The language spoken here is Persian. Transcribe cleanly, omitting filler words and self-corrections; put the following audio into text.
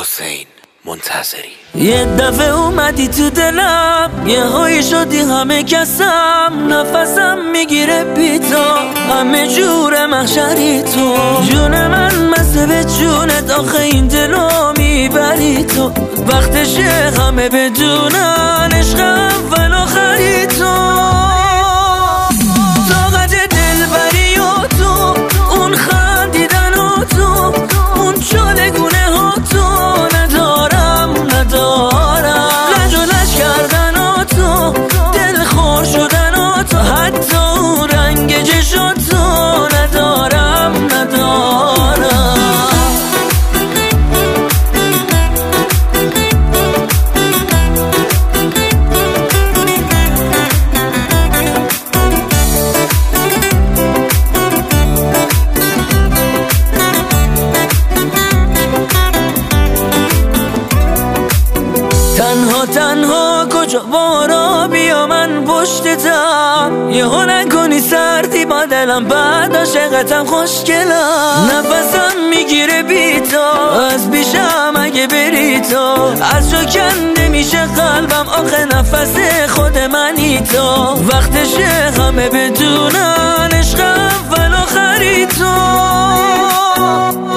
حسین منتظری. یه دفعه اومدی تو دلم، یه هایی شدی همه کسم، نفسم میگیره بی تو، همه جور محشری تو. جون من مثل به جونت، آخه این دلو میبری تو. وقتشه همه بدونن عشق اول آخری تو. طاقت دلبری و تو، اون خندیدن و تو، اون چالگونه ها تو ندارم. لجولش کردن و تو، دل خوش شدن و تو، حتی اون رنگ چشم تو ندارم. تنها کجا بارا بیا من پشتتم، یهو نکنی سردی با دلم، بعد عاشقتم خوشگلم. نفسم میگیره بی تو، از بیشم اگه بری تو، از جا کنده میشه قلبم، آخه نفس خود منی تو. وقتشه همه بدونن عشق اول آخری تو.